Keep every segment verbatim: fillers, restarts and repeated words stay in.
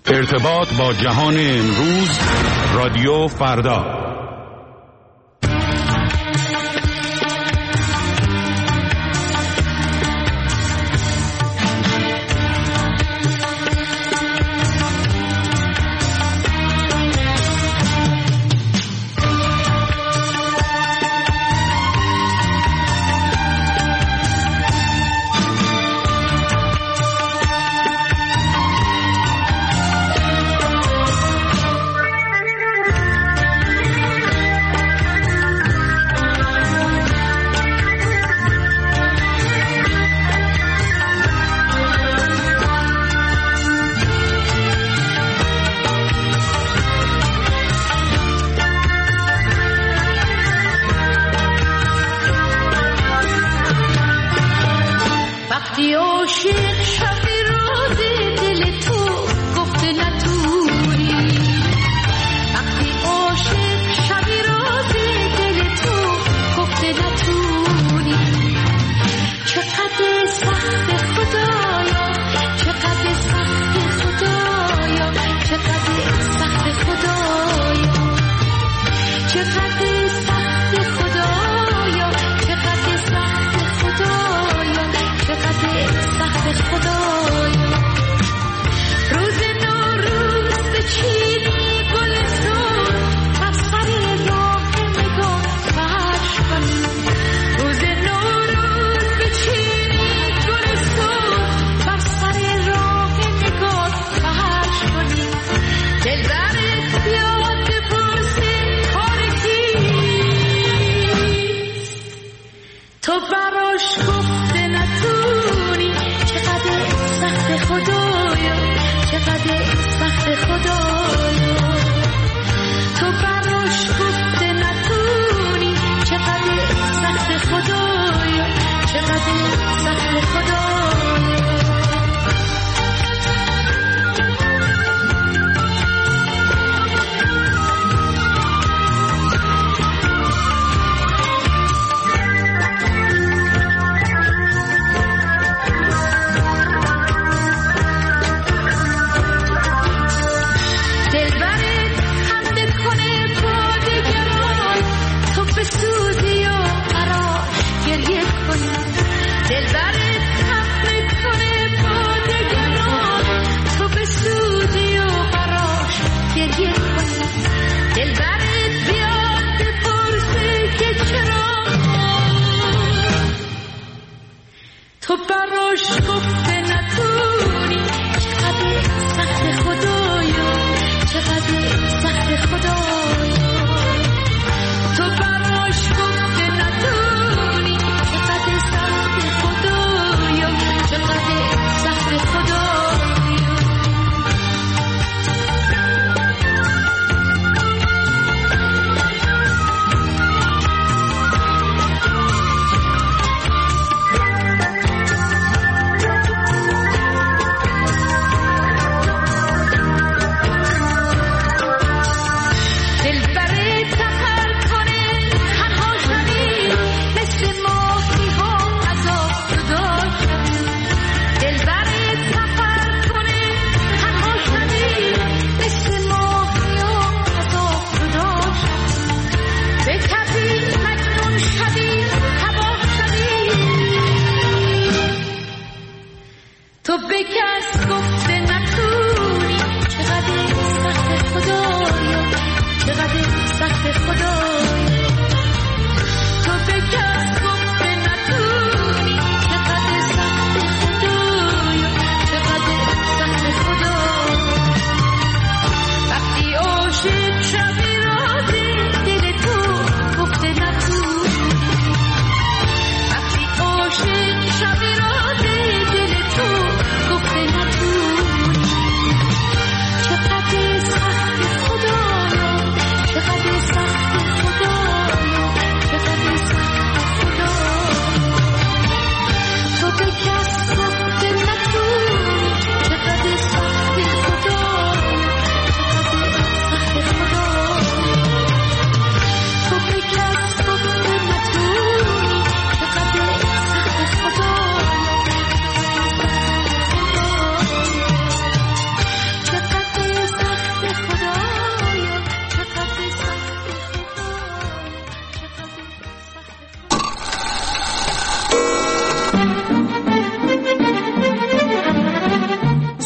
ارتباط با جهان امروز، رادیو فردا.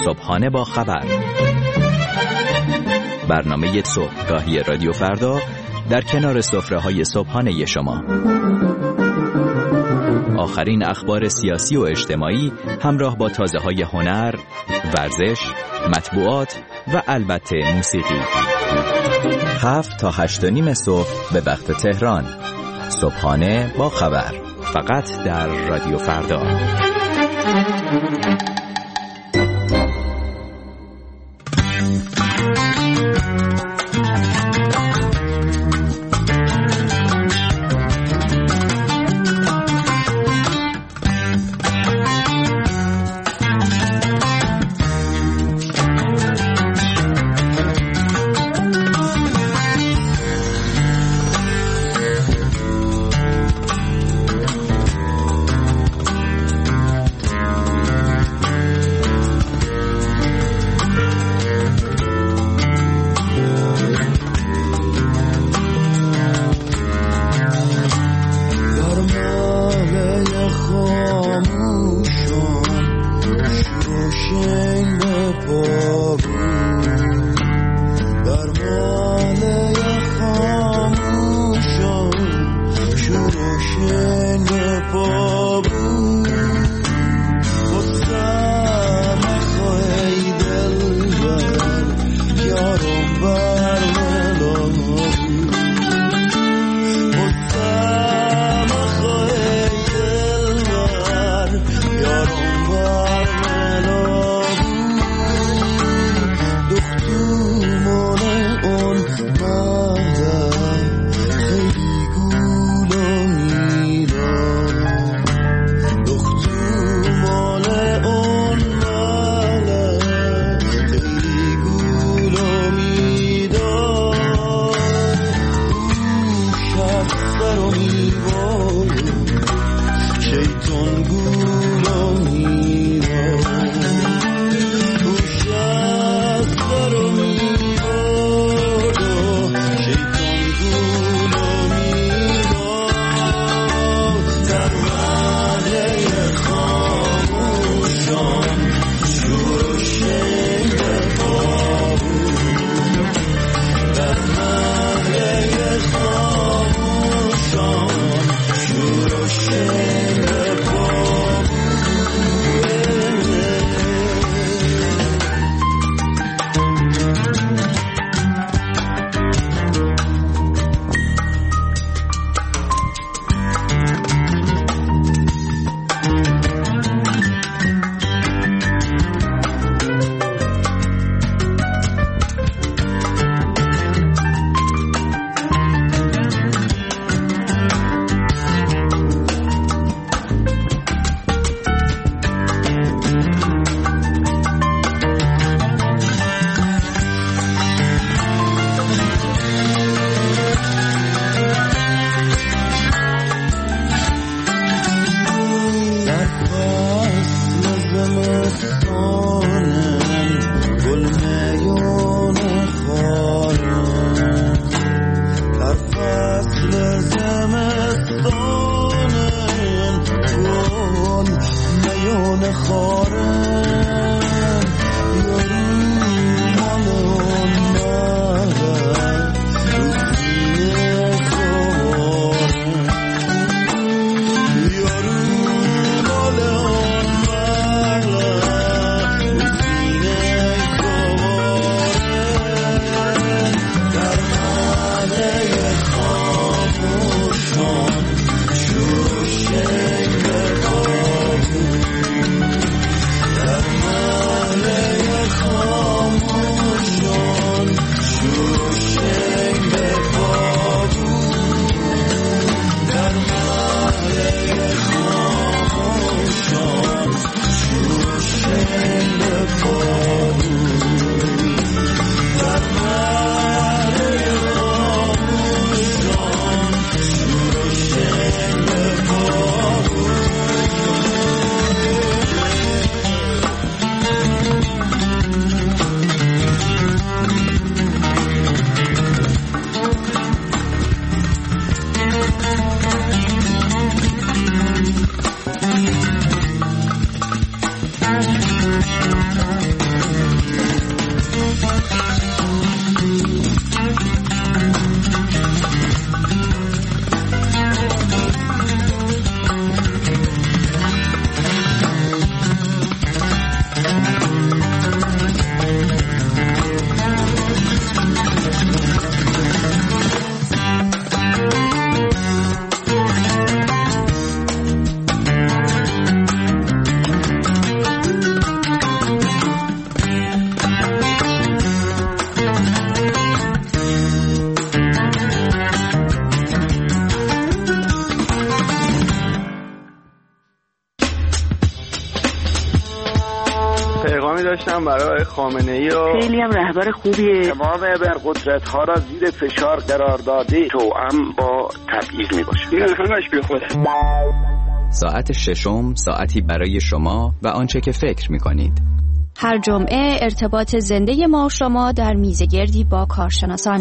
صبحانه با خبر، برنامه صبحگاهی رادیو فردا در کنار سفره‌های صبحانه شما. آخرین اخبار سیاسی و اجتماعی همراه با تازه‌های هنر، ورزش، مطبوعات و البته موسیقی. هفت تا هشت و نیم صبح به وقت تهران. صبحانه با خبر، فقط در رادیو فردا. خامنه‌ای و خیلی هم رهبر خوبیه. تمام ابرقدرت‌ها را زیر فشار قرار داده، توأم با تبعیض میباشه. این همش بی خوده. ساعت ششم، ساعتی برای شما و آنچه که فکر می‌کنید. هر جمعه ارتباط زنده ما شما در میزگردی با کارشناسان.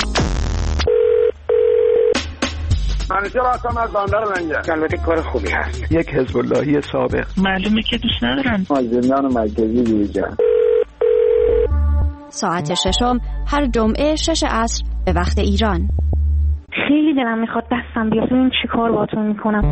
منیجر هستم از بندر لنگر. البته کار خوبی هست. یک حزب اللهی سابق. معلومه که دوست ندارم. از زندان مرکزی بیرون. ساعت ششم هر جمعه شش عصر به وقت ایران. خیلی دلم میخواد دستم بیاد ببین چی کار باهاتون میکنم.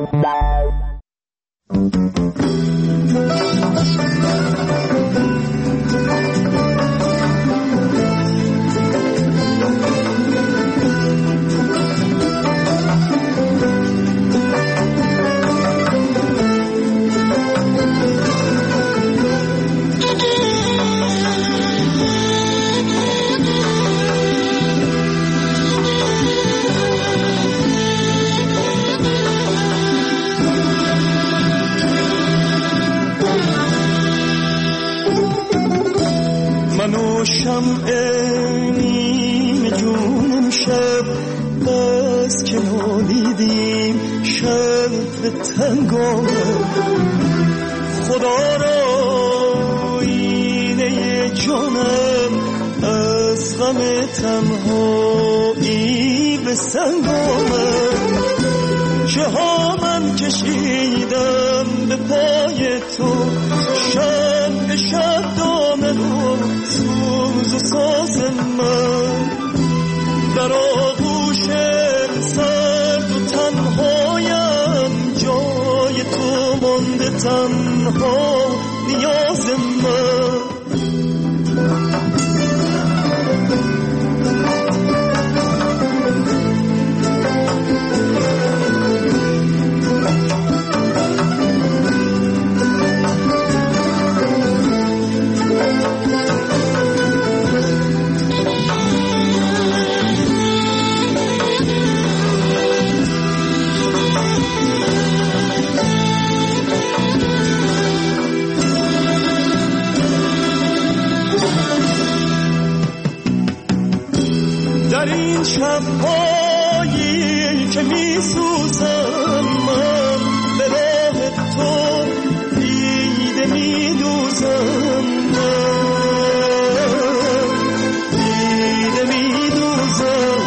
منو شمع نیم جونم شب بس که نالیدیم شب تنگانه خدا را اینه جانم از غم تنهایی به سنگانه چه ها من کشیدم به پای تو شب شب دامه رو سوز و ساز من در آغوش سرد و تنهایم جای تو مانده تنها نیاز من در این شب‌هایی که می‌سوزم من به راه تو دیده می‌دوزم من دیده می‌دوزم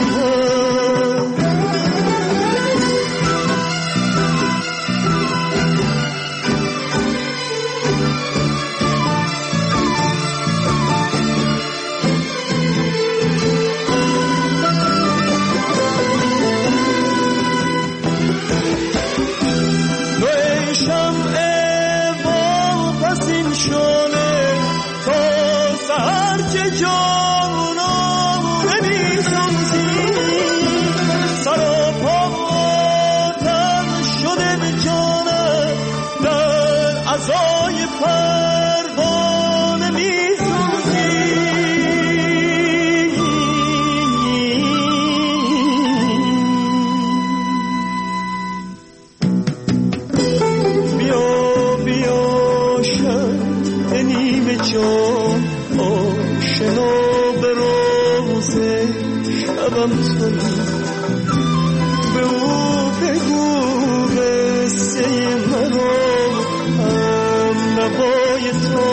به او بگو قصه مرا هم نوای تو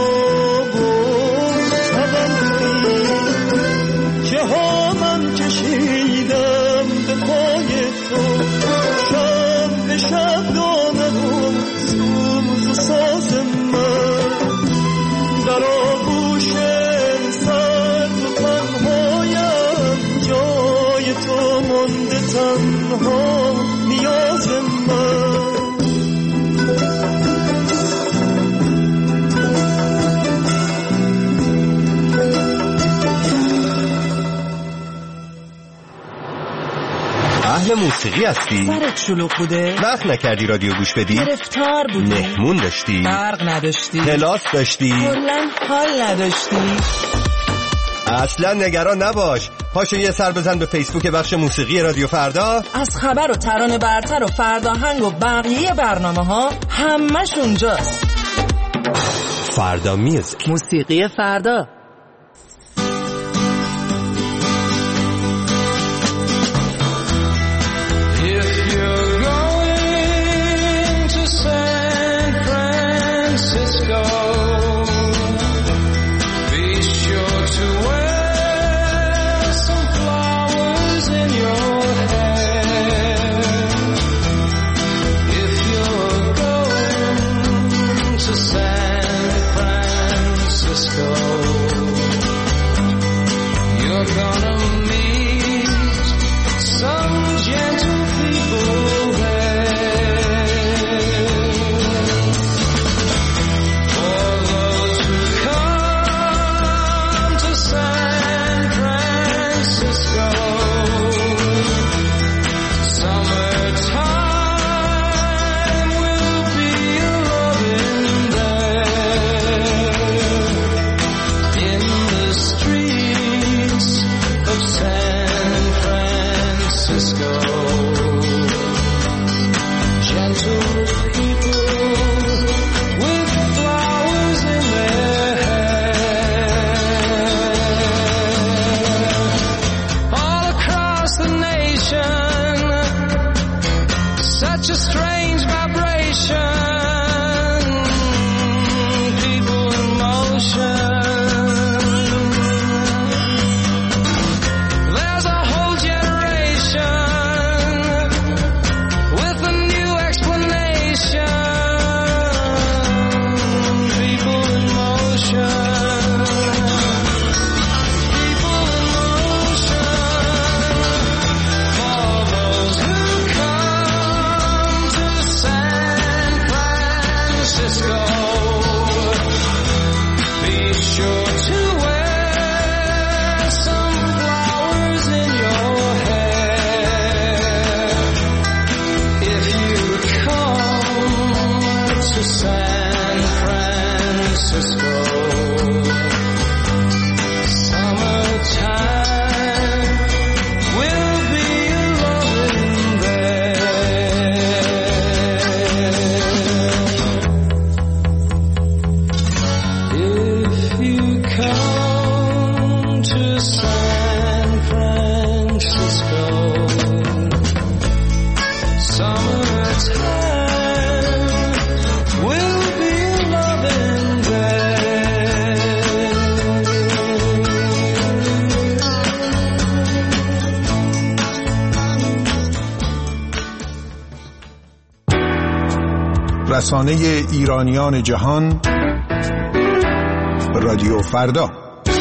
شبم توی که ها من کشیدم به پای تو شب به شب دامم سوز و ساز من در آغوش سرد و تنهایم جای تو مانده تنها نیاز من اهل موسیقی هستی؟ سرت شلوغ بوده؟ وقت نکردی رادیو گوش بدی؟ گرفتار بودی؟ مهمون داشتی؟ برق نداشتی؟ کلاس داشتی؟ کلاً حال نداشتی؟ اصلا نگران نباش، پاشو یه سر بزن به فیسبوک بخش موسیقی رادیو فردا. از خبر و ترانه برتر و فرداهنگ و بقیه برنامه ها همش اونجاست. فردا میوزیک، موسیقی فردا. رسانه ایرانیان جهان، رادیو فردا.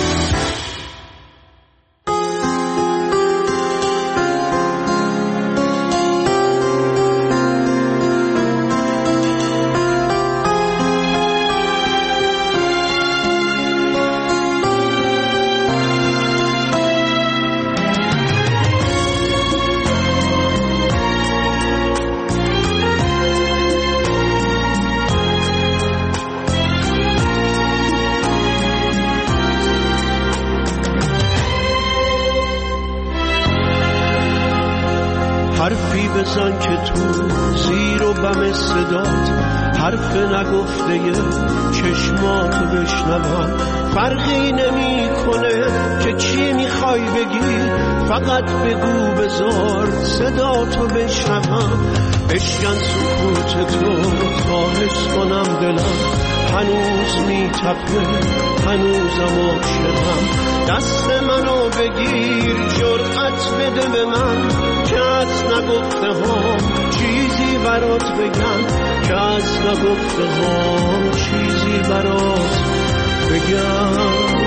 حرفی بزن که تو زیر و بم صدات، حرف نگفته چشماتو بشنوم. فرقی نمی کنه که چی میخوای بگی، فقط بگو بذار صداتو بشنوم. بشکن سکوت تو تا حس کنم دلم هنوز میتپه، هنوزم عاشقم. دست منو بگیر جرأت بده به من که از نگفته هم چیزی برات بگم، که از نگفته هم چیزی برات بگم.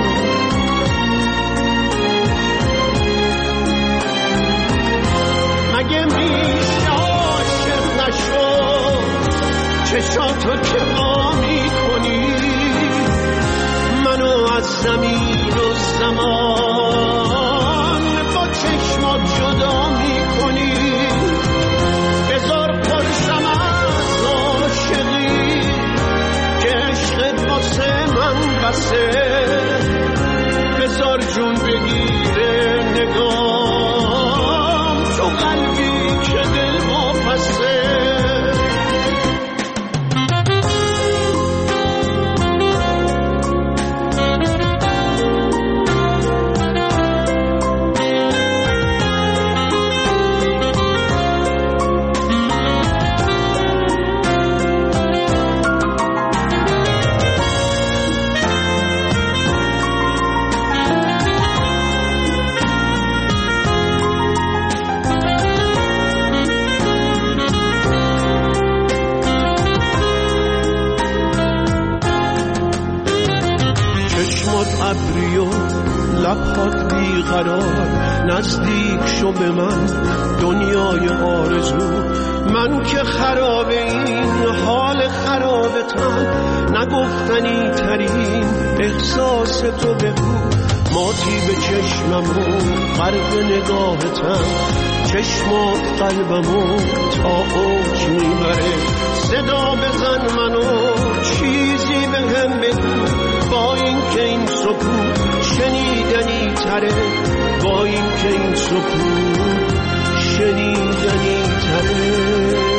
مگه میشه عاشق نشو چشاتو که ما میکنی، منو از زمین و زمان با چشمات جدا میکنی. بذار پرسم از عاشقی که عشقت واسه من بسه، بذار جون بگیره نگام تو قلبی که دل واپسه. ابری و لبات بیقرار، نزدیک شو به من دنیای آرزو. من که خراب این حال خرابتم، نگفتنی ترین احساس تو بگو. ماتی به چشمم و غرق نگاهتم، چشمات قلبمو تا اوج میبره. صدا بزن منو چیزی به هم بگو، با این که این سکوت شنیدنی تره، با این که این سکوت شنیدنی تره.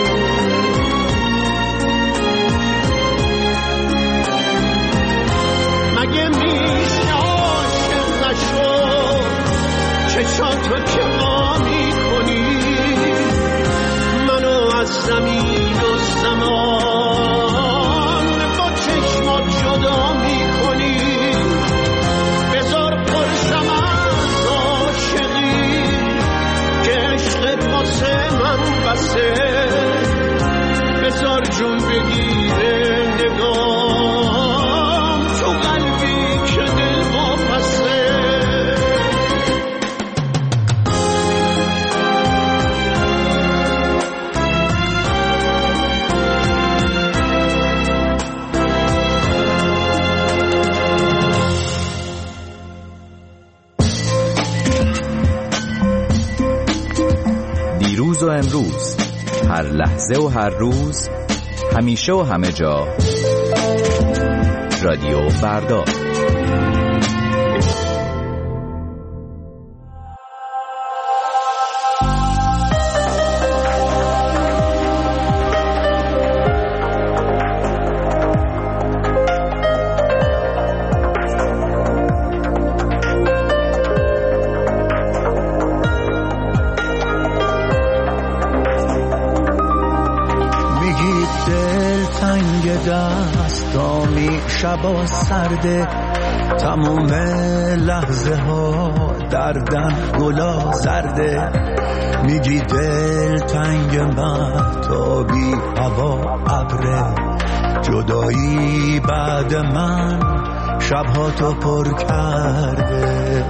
مگه میشه عاشق نشو، چشاتو که ما میکنی منو از زمین و زمان، با چشمات جدا میکنی. بذار پرشم از عاشقی که عشق واسه من بسه، بذار جون بگیره نگام تو قلبی که دل واپسه. دیروز و امروز، هر لحظه و هر روز، همیشه و همه جا، رادیو فردا. دستامی شبا سرده، تموم لحظه ها دردن گلا زرده. میگی دل تنگ مهتابی هوا ابره، جدایی بعد من شبها تو پر کرده.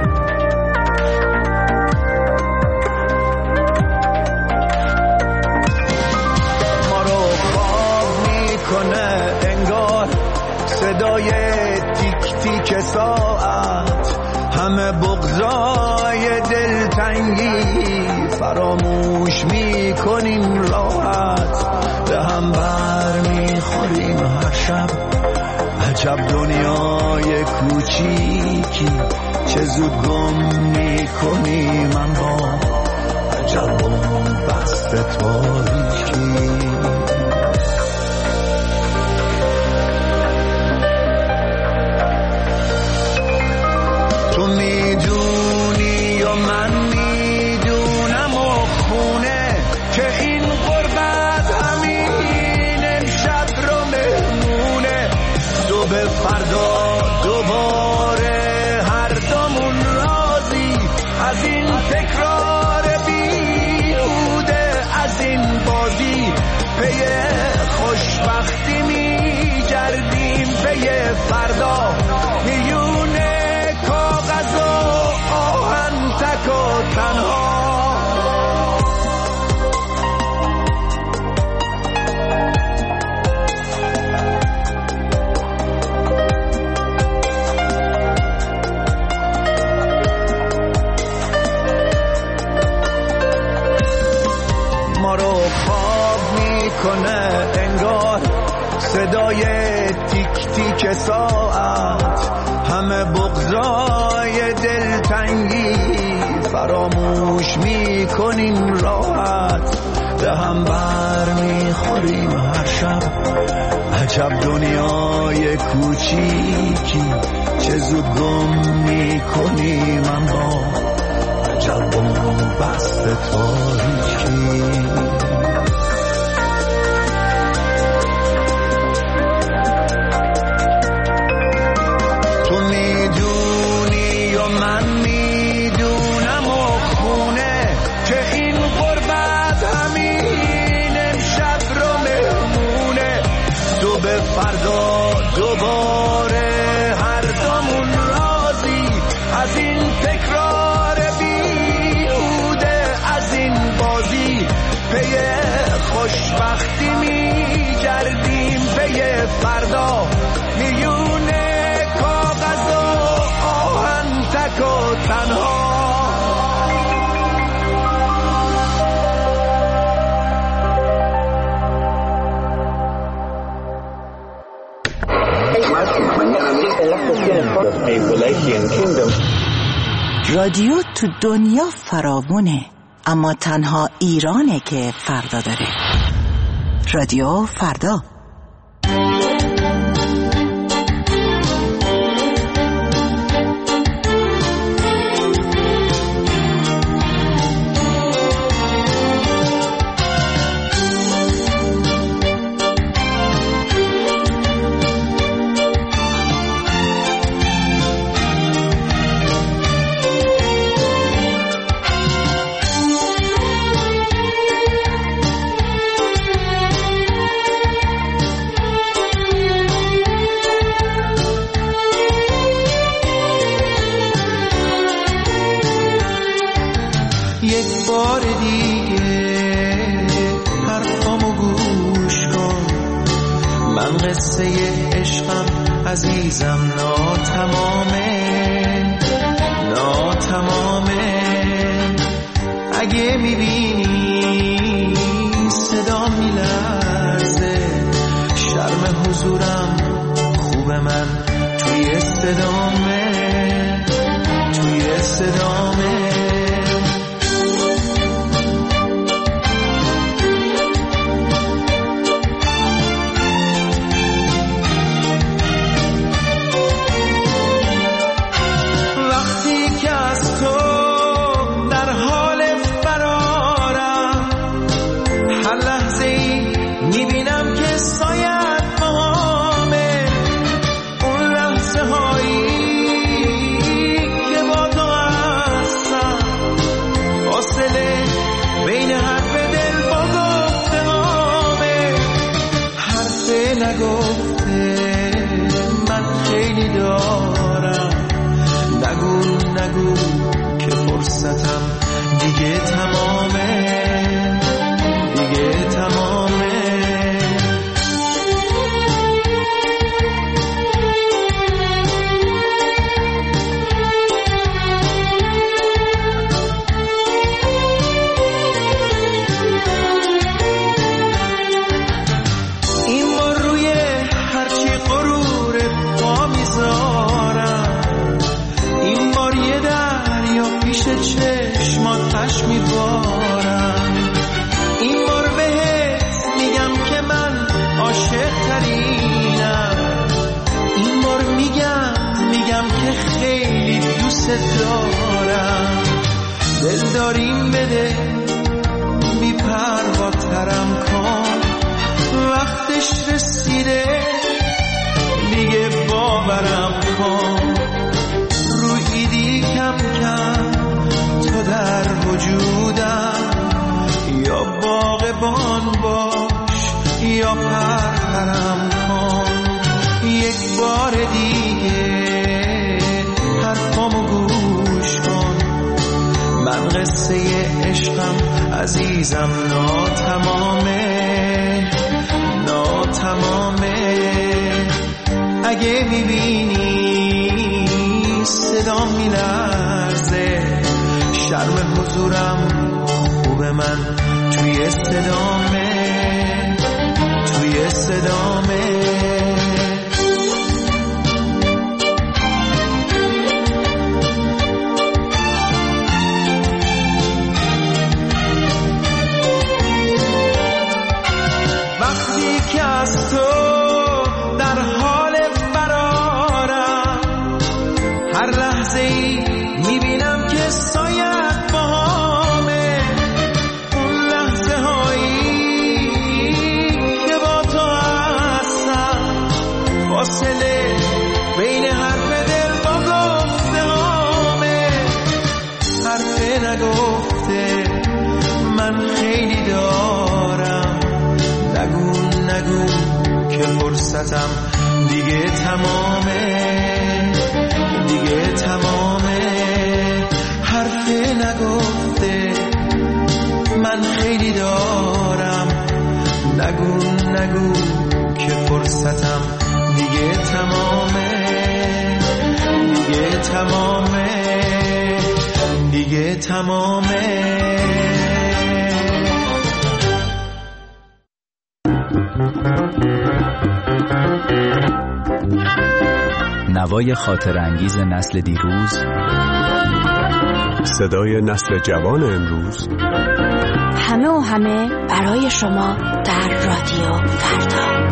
صدای تیک تیک ساعت، همه بغضای دلتنگی فراموش میکنیم راحت. به هم بر میخوریم هر شب، عجب دنیای کوچیکی چه زود گم میکنیم اما عجب بست تاریکی. تو میدونی و من میدونم و خونه که این غربت همین امشب رو مهمونه. دو به فردا دوباره هر دومون راضی از این تکرار بیهوده، از این بازی پی خوشبختی میگردیم پی فردا. میونه کاغذ و آهن تک و تنها، ما رو خواب میکنه انگار صدای تیک تیک ساعت، همه بغضای دلتنگی فراموش میکنیم راحت. به هم بر میخوریم هر شب، عجب دنیای کوچیکی چه زود گم میکنیم اما عجب بست تاریکی. فردا دوباره هر دومون میلیون کاغذ و آهن تک و تنها. رادیو تو دنیا فراوونه، اما تنها ایرانه که فردا داره. رادیو فردا. یک بار دیگه حرفامو گوش کن، من قصه عشقم عزیزم ناتمامه ناتمامه. اگه میبینی صدا میلرزه، شرم حضورم خوب من توی صدامه توی صدامه. دیگه تمامه دیگه تمامه. این بار روی هرچی غرور پا میذارم، این بار یه دریا پیش چشماتش میبارم. این بار بهت میگم که من عاشق ترینم، این بار میگم میگم که خیلی دوست دارم. دل داریم بده بی پرواترم کن، وقتش رسیده دیگه باورم کن. رو ایدی کم کم تو در وجودم، یا باغبان باش یا پرپرم کن. یک بار دیگه حرفامو گوش کن، من قصه عشقم عزیزم ناتمامه ناتمامه. اگه میبینی صدا میلرزه، شرم حضورم خوب من توی صدامه توی صدامه. وقتی که از تو در حال فرارم، هر لحظه ای میبینم که سایت باهامه. اون لحظه هایی که با تو هستم، فاصله بین حرف دل با گفته هامه. حرف نگفته من خیلی دارم، نگو نگو که فرصتم دیگه تمامه دیگه تمامه. حرف نگفته من خیلی دارم، نگو نگو که فرصتم دیگه تمامه تمامه، دیگه تمامه. نوای خاطر انگیز نسل دیروز، صدای نسل جوان امروز، همه و همه برای شما در رادیو فردا.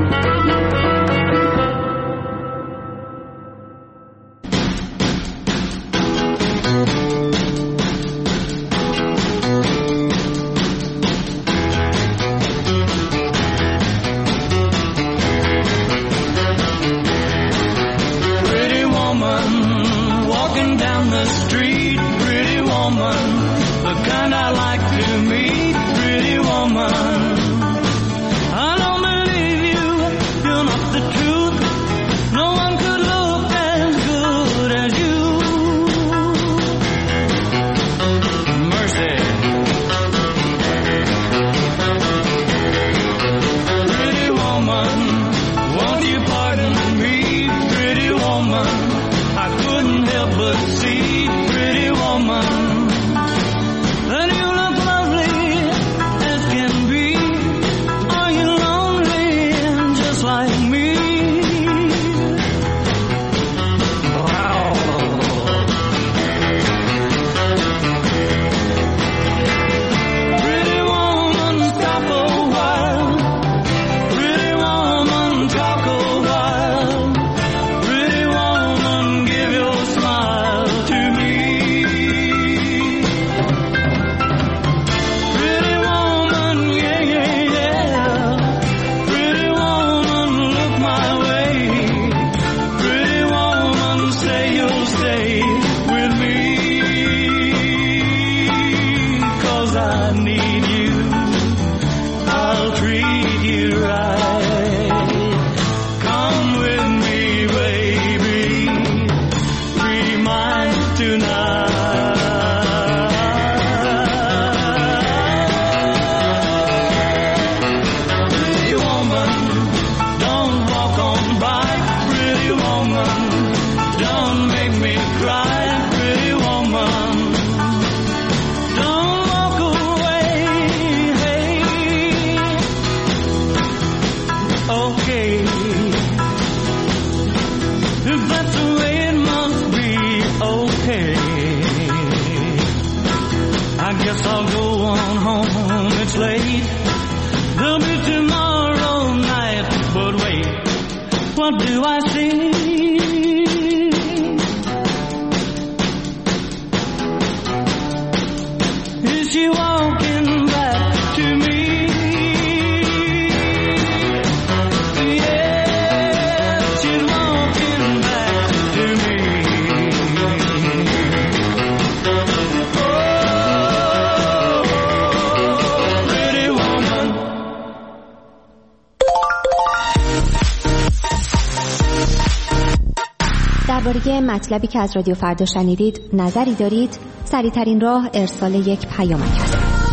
درباره مطلبی که از رادیو فردا شنیدید نظری دارید؟ سریع‌ترین راه ارسال یک پیامک است.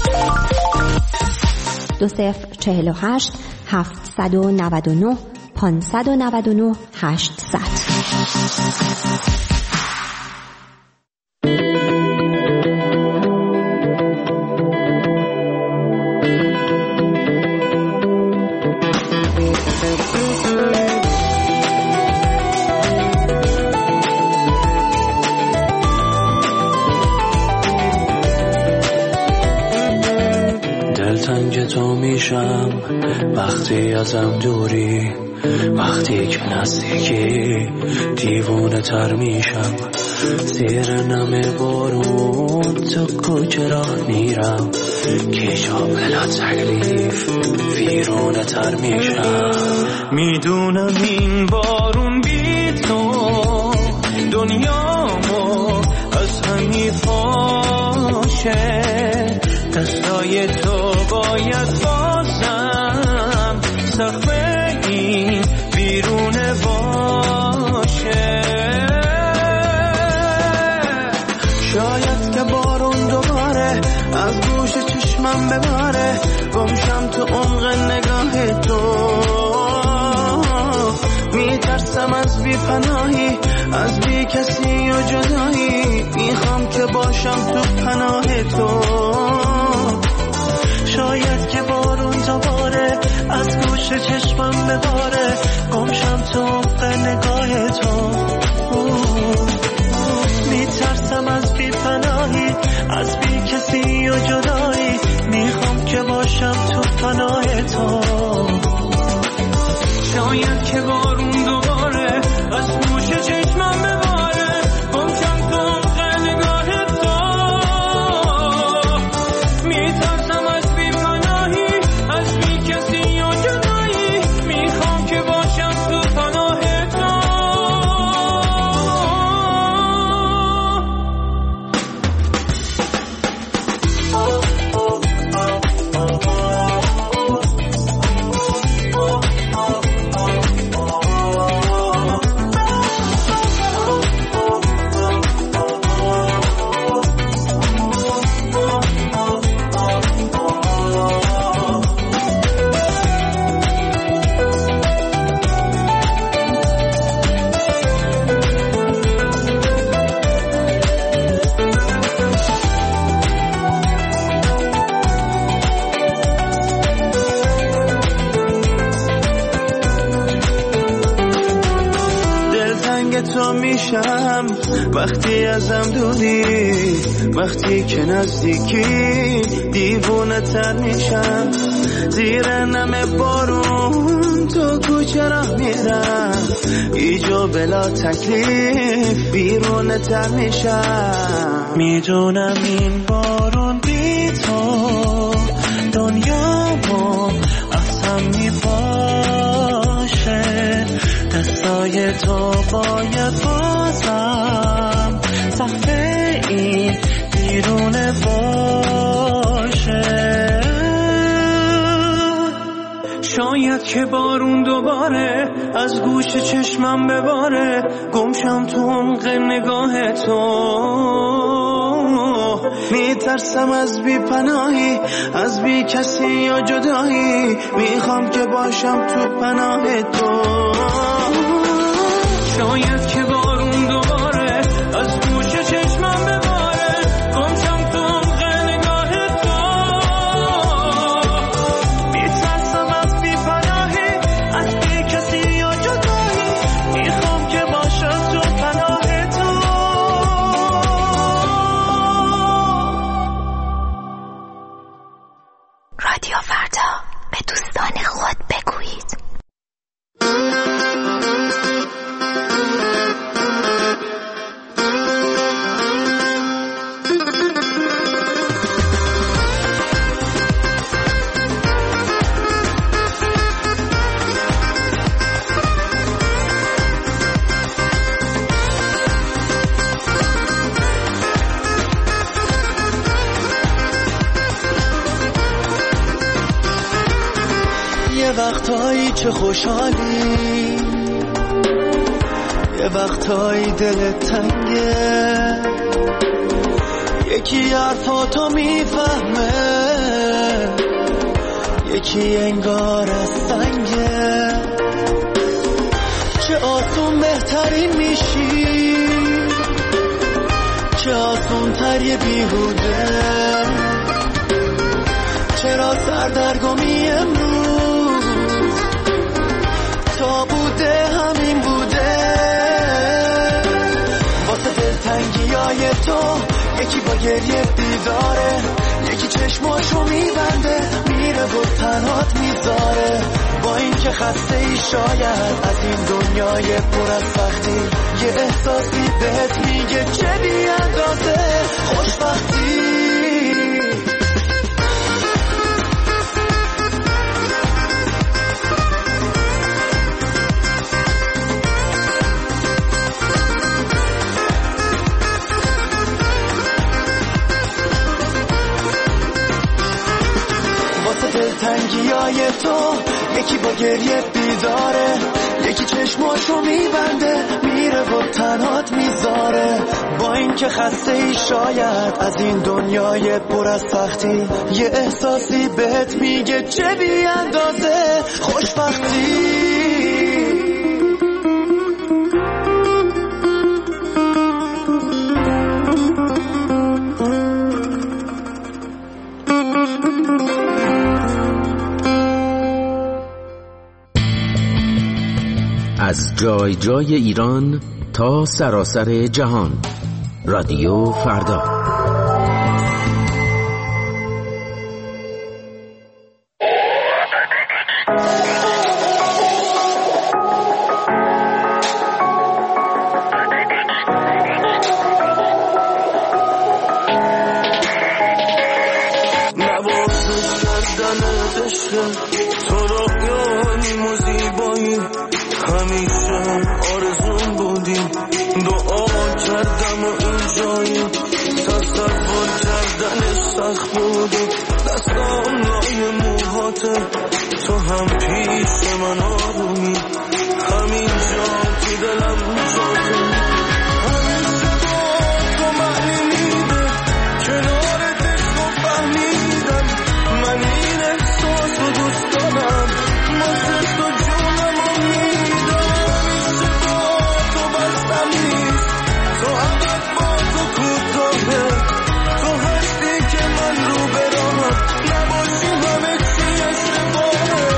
دو صفر چهل و هشت هفتصد و نود و نه پانصد و نود و نه هشتصد. وقتی ازم دوری، وقتی که نزدیکی دیوونه تر میشم. زیر نم بارون تو کوچه راه میرم، که جا بلا تکلیف ویرونه تر میشم. میدونم این بارون بی تو دنیامو از هم میپاشه، دستای تو باید بازم سقف این بیرونه باشه. شاید که بارون دوباره از گوش چشمم بباره، گمشم تو عمق نگاه تو. میترسم از بی پناهی، از بی کسی و جدا که باشم تو پناه تو. شاید که بارون دوباره از گوش چشمم بباره، گمشم تو عمق نگاه تو. میترسم از بی پناهی، از بی کسی و جدایی، میخوام که باشم تو پناه تو. شاید که بارون دوباره از گوش چشمم بباره، گمشم تو عمق نگاه تو. میترسم از بی پناهی، از بی کسی و جدایی، میخوام که باشم تو پناه تو. تو میشم وقتی ازم دوری، وقتی که نزدیکی دیوونه تر میشم. زیر نم بارون تو کوچه راه میرم، ایجا بلا تکلیف بیرونه تر میشم. میدونم این بارون بی تو دنیامو اصلا میباشه. دستای تو باید بازم صفحه این بیرونه باشه. شاید که بارون دوباره از گوش چشمم بباره، گمشم تو عمق نگاه تو. میترسم از بی پناهی، از بی کسی یا جدایی، میخوام که باشم تو پناه تو. شاید که بارون دوباره از گوش چشمم بباره، گمشم تو عمق نگاه تو. میترسم از بی پناهی، از بی کسی یا جدایی، میخوام که باشم تو پناه تو. رادیو فردا، به دوستان خود بگویید. یه وقتایی چه خوشحالی، یه وقتایی دلت تنگه، یکی حرفاتو میفهمه، یکی انگار از سنگه. چه آسون بهترین میشی، چه آسون تر یه بیهوده. چرا سردرگمی امروز تا بوده همین بوده. واسه دلتنگی های تو یکی با گریه بیداره، یکی چشماشو میبنده میره و تنهات میذاره. با این که خسته ای شاید از این دنیای پر از سختی، یه احساسی بهت میگه چه بی اندازه خوشبختی. دلتنگی های تو یکی با گریه بیداره، یکی چشماشو میبنده میره و تنهات میذاره. با این که خسته ای شاید از این دنیای پر از سختی، یه احساسی بهت میگه چه بی اندازه خوشبختی. جای جای ایران تا سراسر جهان. رادیو فردا. تو رویانی و زیبایی همیشه آرزون بودی، دعا کردم و این جایی تصور کردنش سخت بودی، دستم لای موهاته تو هم پیش من آرومی، همین جا تو دلم جاته، همیشه با تو معنی میده، کنارت عشق و فهمیدم من این احساس رو دوست دارم، واسه تو جونم رو میدم، همیشه با تو بستم نیست، تو عقب با تو کوتاهه، تو هستی که من رو براهم، نباشی همه چی اشتباهه.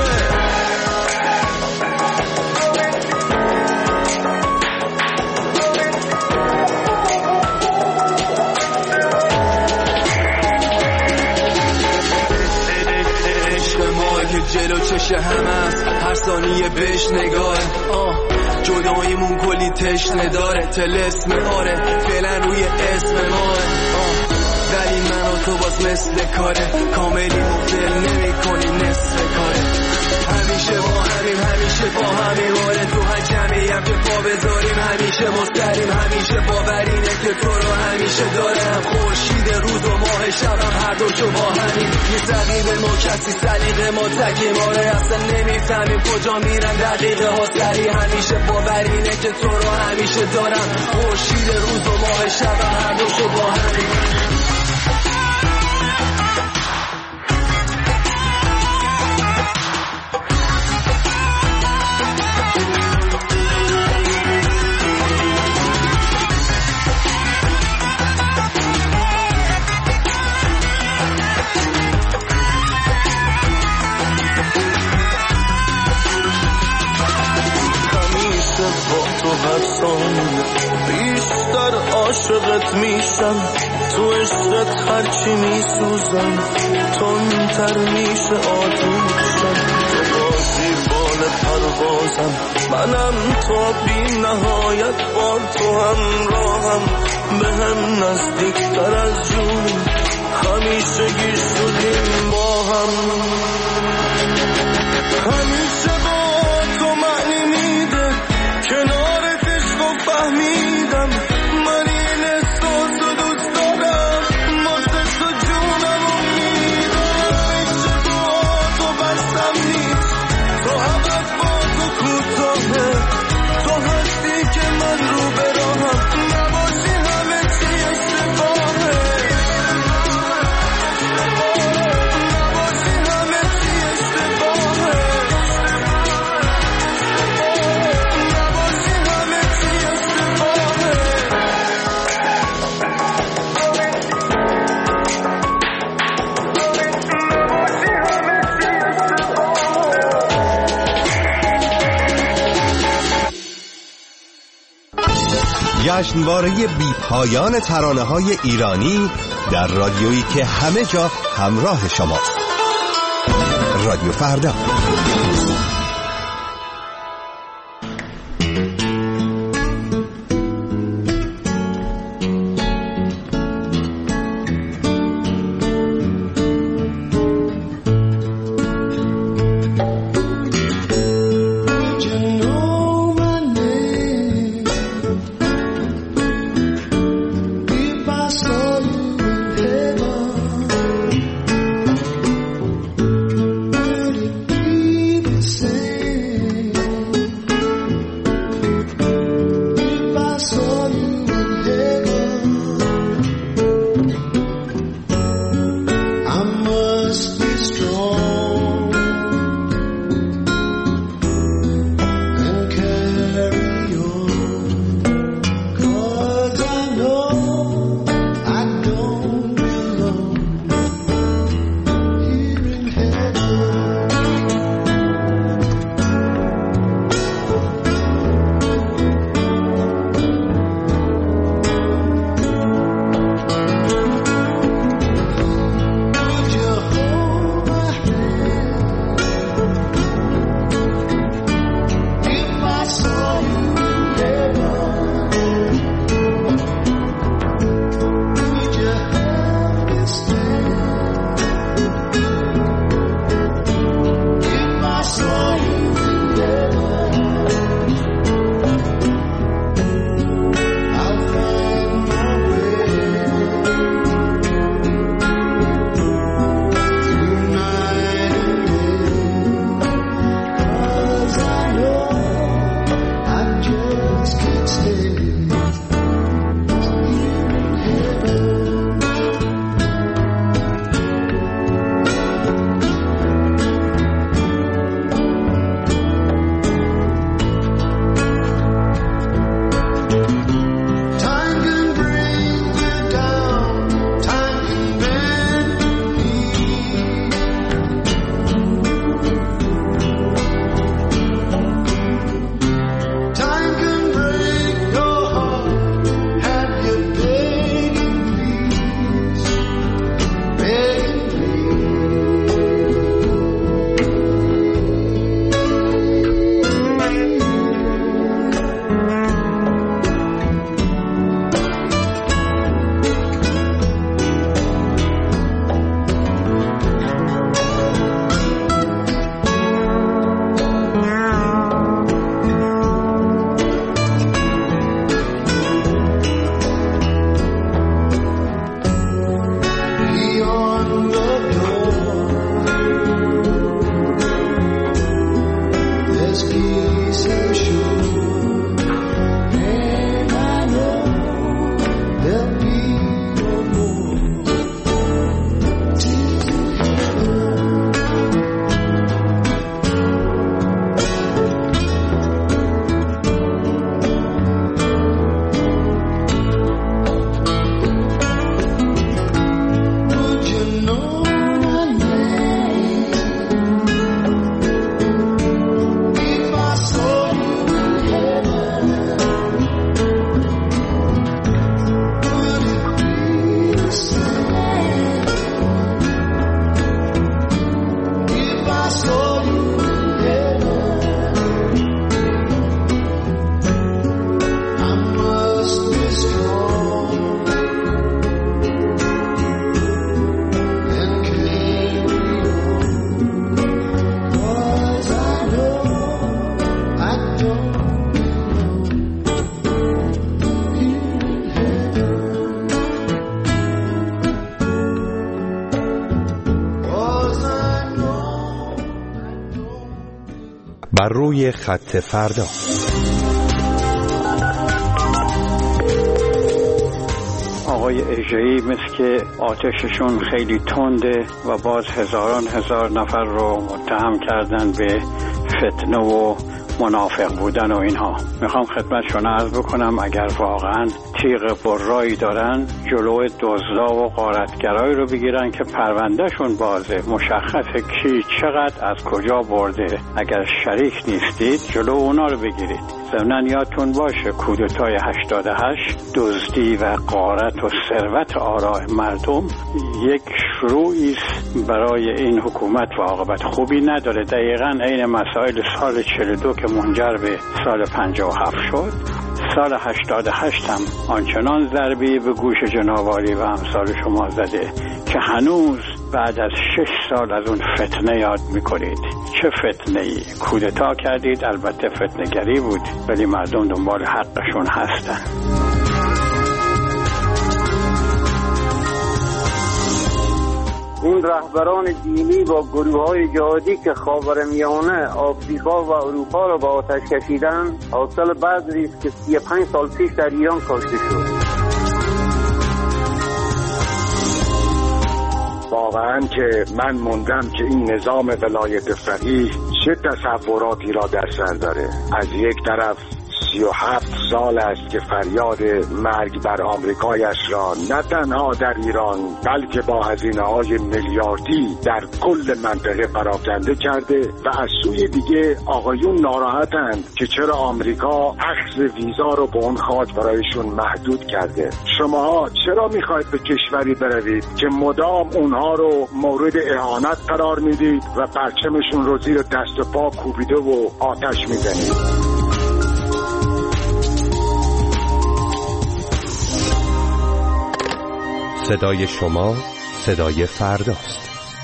جلو چشه هم است هر ثانیه بهش نگاه، آه جداییمون کلی تشنه داره، تلسم آره فعلا روی اسم ماه، آه ولی من و تو باز مثل کاره، کاملی مفل نمی کنی نصف کاره، همیشه با همیم همیشه با همیم آره، تو هر جمعی هم که پا بذاریم همیشه مستریم، همیشه باورینه که تو رو همیشه دارم، خورشید روز و ماه شبم هر دوشو با همیم، یه رقیب ما کسی سلیقه ما تکیم آره، اصلا نمیفهمیم کجا میرن دقیقه ها سری، همیشه باورینه که تو رو همیشه دارم، خورشید روز و ماه شبم هر دوشو با همیم. بیشتر عاشقت میشم، تو عشقت هرچی میسوزم، تندتر میشه آتوشم، تو بازی بال پروازم، منم تا بی نهایت با تو همراهم، به هم نزدیکتر از جونی، همیشه گیر شدیم با هم، همیشه با تو معنی میده، کنارت عشق و فهمیدم من این احساس رو دوست دارم، واسه تو جونم رو میدم، همیشه با تو بستم نیست، تو عقب با تو کوتاهه، تو هستی که من رو براهم، نباشی همه چی اشتباهه، نباشی همه چی اشتباهه. جشنواره بی پایان ترانه‌های ایرانی در رادیویی که همه جا همراه شماست. رادیو فردا. بر روی خط فردا. آقای اژه‌ای مثل که آتششون خیلی تنده و باز هزاران هزار نفر رو متهم کردن به فتنه و منافق بودن و اینها. میخوام خدمتشون عرض بکنم اگر واقعا تیغ برایی دارن جلوی دزدا و غارتگرایی رو بگیرن که پروندهشون بازه، مشخصه کی چقدر از کجا برده. اگر شریک نیستید جلو اونا رو بگیرید. ضمناً یادتون باشه کودتای هشتاد و هشت، دزدی و غارت و ثروت آراء مردم یک شروعی برای این حکومت و عاقبت خوبی نداره. دقیقاً عین مسائل سال چهل و دو که منجر به سال پنجاه و هفت شد، سال هشتاد و هشت هم آنچنان ضربی به گوش جنابعالی و امثال شما زده که هنوز بعد از شش سال از اون فتنه یاد میکنید. چه فتنه ای؟ کودتا کردید، البته فتنه‌گری بود، ولی مردم دنبال حقشون هستن. این رهبران دینی با گروه‌های جهادی که خاورمیانه، آفریقا و اروپا را به آتش کشیدن، حاصل بذری است که سی و پنج سال پیش در ایران کاشته شد. واقعا که من موندم که این نظام ولایت فقیه چه تصوراتی را در سر داره. از یک طرف سی و هفت سال است که فریاد مرگ بر آمریکایش را نه تنها در ایران بلکه با هزینه‌های میلیاردی در کل منطقه پراکنده کرده و از سوی دیگه آقایون ناراحتند که چرا آمریکا اخذ ویزا رو به اون خاک برایشون محدود کرده. شماها چرا میخواید به کشوری بروید که مدام اونها رو مورد اهانت قرار میدید و پرچمشون رو زیر دست و پا کوبیده و آتش میزنید؟ صدای شما صدای فرداست.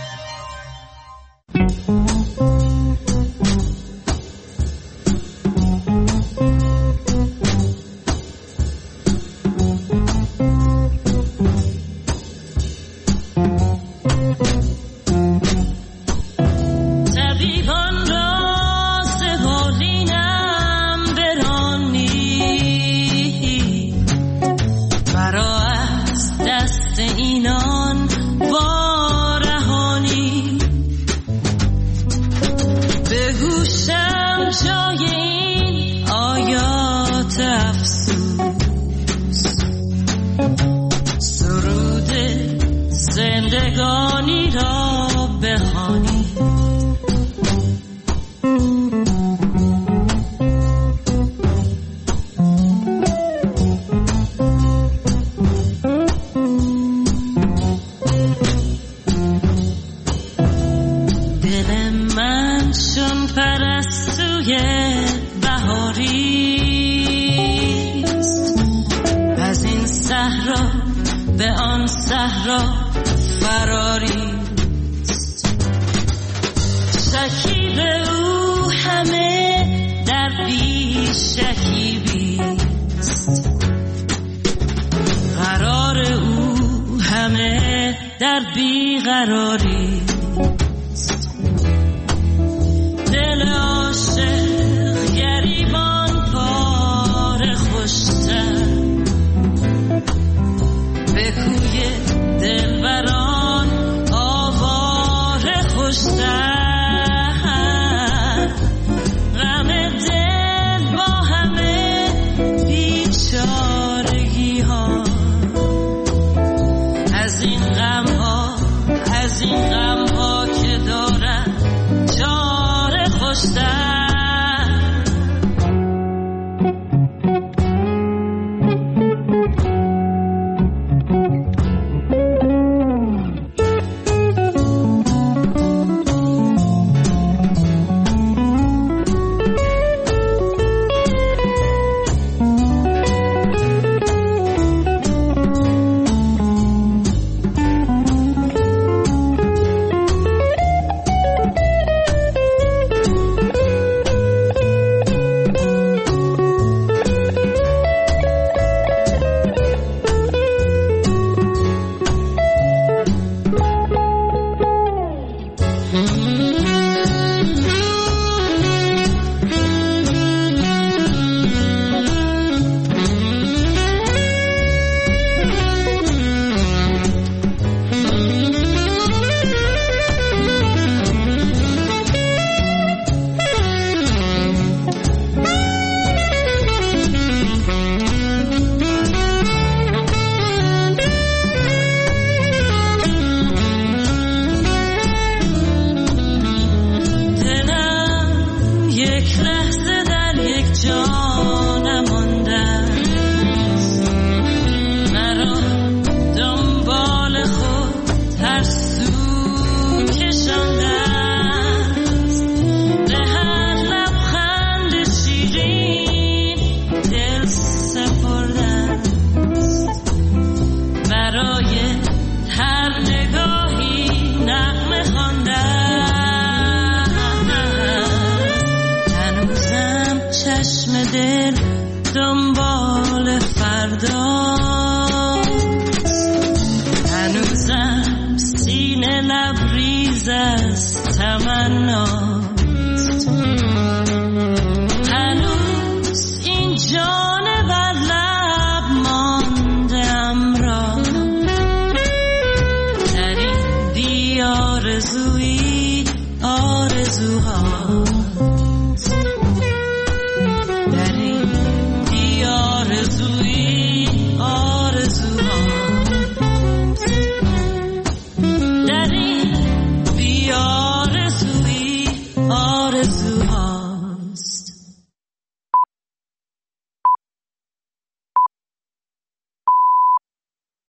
زندگانی را بخوانی. دل من چون پرستوی بهاریست، از این صحرا به آن صحرا فراریست. شکیب او همه در بی شکیبیست، قرار او همه در بی قراریست.